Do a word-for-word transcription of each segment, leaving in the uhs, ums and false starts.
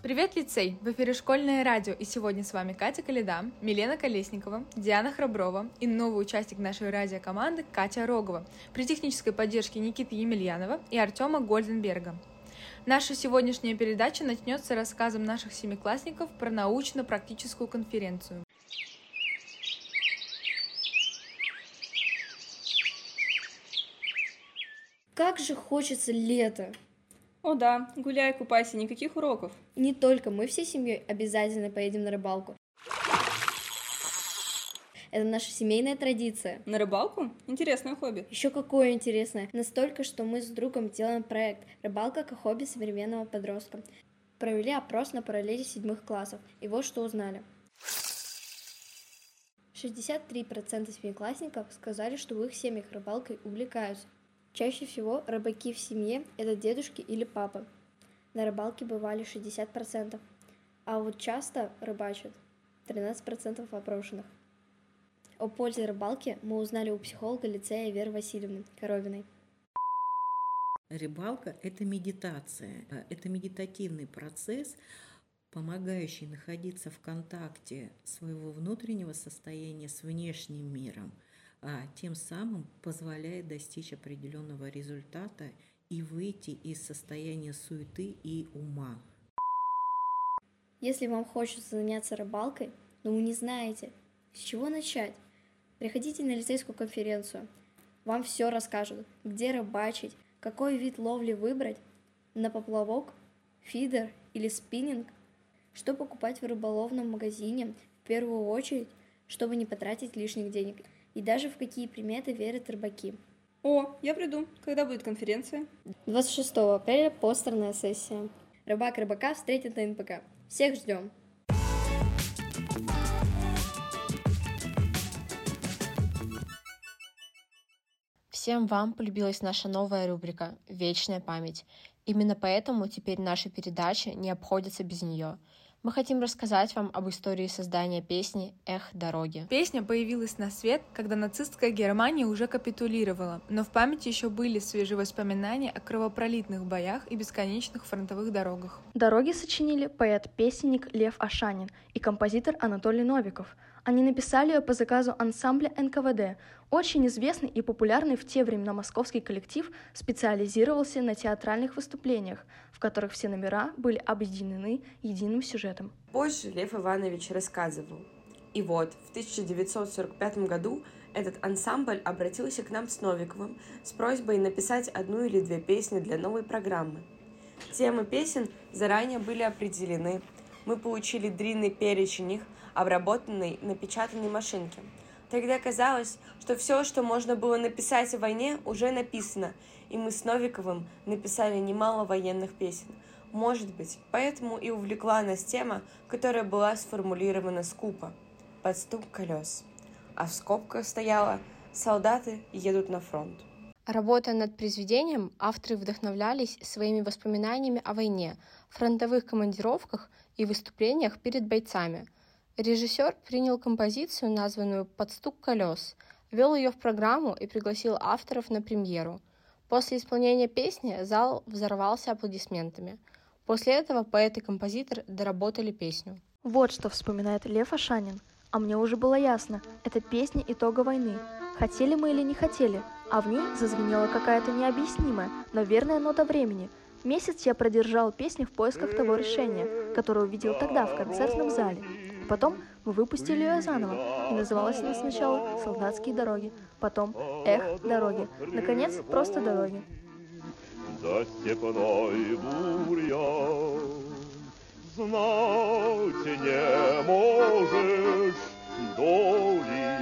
Привет, лицей! В эфире Школьное радио, и сегодня с вами Катя Коляда, Милена Колесникова, Диана Храброва и новый участник нашей радиокоманды Катя Рогова при технической поддержке Никиты Емельянова и Артема Гольденберга. Наша сегодняшняя передача начнется рассказом наших семиклассников про научно-практическую конференцию. Как же хочется лета! О да, гуляй, купайся, никаких уроков. И не только, мы всей семьей обязательно поедем на рыбалку. Это наша семейная традиция. На рыбалку? Интересное хобби. Еще какое интересное. Настолько, что мы с другом делаем проект «Рыбалка как хобби современного подростка». Провели опрос на параллели седьмых классов. И вот что узнали. шестьдесят три процента семиклассников сказали, что в их семьях рыбалкой увлекаются. Чаще всего рыбаки в семье – это дедушки или папы. На рыбалке бывали шестьдесят процентов. А вот часто рыбачат тринадцать процентов опрошенных. О пользе рыбалки мы узнали у психолога лицея Веры Васильевны Коровиной. Рыбалка – это медитация, это медитативный процесс, помогающий находиться в контакте своего внутреннего состояния с внешним миром, а тем самым позволяет достичь определенного результата и выйти из состояния суеты и ума. Если вам хочется заняться рыбалкой, но вы не знаете, с чего начать, приходите на лицейскую конференцию. Вам все расскажут, где рыбачить, какой вид ловли выбрать, на поплавок, фидер или спиннинг, что покупать в рыболовном магазине в первую очередь, чтобы не потратить лишних денег. И даже в какие приметы верят рыбаки. О, я приду. Когда будет конференция? двадцать шестого апреля постерная сессия. Рыбак рыбака встретит на эн пэ ка. Всех ждем! Всем вам полюбилась наша новая рубрика «Вечная память». Именно поэтому теперь наши передачи не обходятся без нее. Мы хотим рассказать вам об истории создания песни «Эх, дороги». Песня появилась на свет, когда нацистская Германия уже капитулировала, но в памяти еще были свежие воспоминания о кровопролитных боях и бесконечных фронтовых дорогах. Дороги сочинили поэт-песенник Лев Ашанин и композитор Анатолий Новиков. Они написали ее по заказу ансамбля эн ка вэ дэ. Очень известный и популярный в те времена московский коллектив специализировался на театральных выступлениях, в которых все номера были объединены единым сюжетом. Позже Лев Иванович рассказывал. И вот, в тысяча девятьсот сорок пятом году этот ансамбль обратился к нам с Новиковым с просьбой написать одну или две песни для новой программы. Темы песен заранее были определены. Мы получили длинный перечень их, обработанный на печатной машинке. Тогда казалось, что все, что можно было написать о войне, уже написано, и мы с Новиковым написали немало военных песен. Может быть, поэтому и увлекла нас тема, которая была сформулирована скупо – под стук колес. А в скобках стояло «Солдаты едут на фронт». Работая над произведением, авторы вдохновлялись своими воспоминаниями о войне, фронтовых командировках и выступлениях перед бойцами. Режиссер принял композицию, названную «Под стук колес», ввел ее в программу и пригласил авторов на премьеру. После исполнения песни зал взорвался аплодисментами. После этого поэт и композитор доработали песню. Вот что вспоминает Лев Ашанин. А мне уже было ясно, это песня итога войны. Хотели мы или не хотели, а в ней зазвенела какая-то необъяснимая, но верная нота времени. Месяц я продержал песню в поисках того решения, которое увидел тогда в концертном зале. Потом мы выпустили ее заново, и называлась она сначала «Солдатские дороги», потом «Эх, дороги», наконец, просто «Дороги». За степной бурьян знать не можешь доли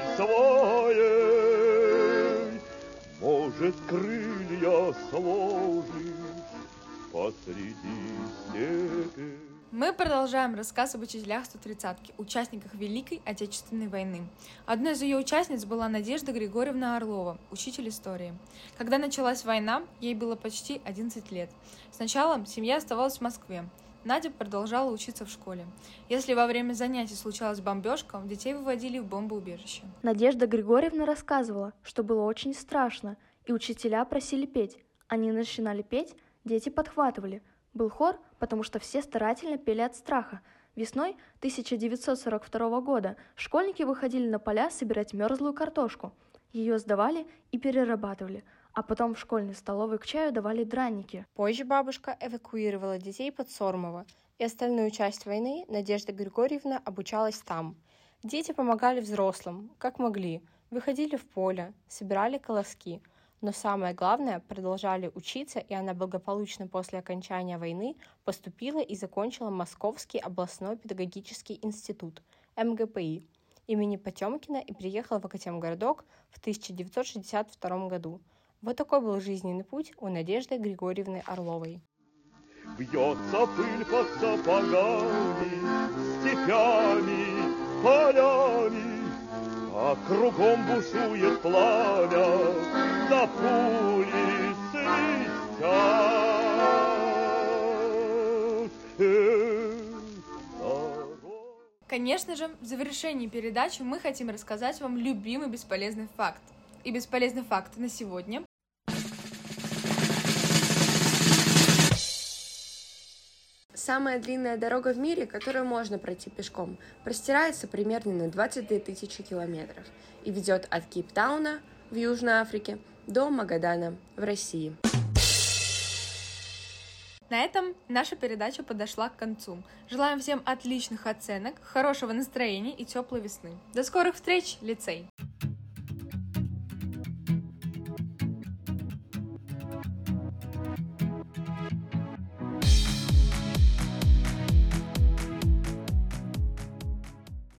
своей, может, крылья сложишь посреди степи. Мы продолжаем рассказ об учителях сто тридцатки, участниках Великой Отечественной войны. Одной из ее участниц была Надежда Григорьевна Орлова, учитель истории. Когда началась война, ей было почти одиннадцать лет. Сначала семья оставалась в Москве. Надя продолжала учиться в школе. Если во время занятий случалась бомбежка, детей выводили в бомбоубежище. Надежда Григорьевна рассказывала, что было очень страшно, и учителя просили петь. Они начинали петь, дети подхватывали. Был хор, потому что все старательно пели от страха. Весной тысяча девятьсот сорок второго года школьники выходили на поля собирать мерзлую картошку. Ее сдавали и перерабатывали, а потом в школьной столовой к чаю давали драники. Позже бабушка эвакуировала детей под Сормово, и остальную часть войны Надежда Григорьевна обучалась там. Дети помогали взрослым, как могли, выходили в поле, собирали колоски, но самое главное, продолжали учиться, и она благополучно после окончания войны поступила и закончила Московский областной педагогический институт, эм гэ пэ и, имени Потемкина, и приехала в Академгородок в тысяча девятьсот шестьдесят втором году. Вот такой был жизненный путь у Надежды Григорьевны Орловой. Бьется пыль под сапогами, степями, полями, а кругом бушует пламя, да пули свистят. Конечно же, в завершении передачи мы хотим рассказать вам любимый бесполезный факт. И бесполезный факт на сегодня. Самая длинная дорога в мире, которую можно пройти пешком, простирается примерно на двадцать две тысячи километров и ведет от Кейптауна в Южной Африке до Магадана в России. На этом наша передача подошла к концу. Желаем всем отличных оценок, хорошего настроения и теплой весны. До скорых встреч, лицей!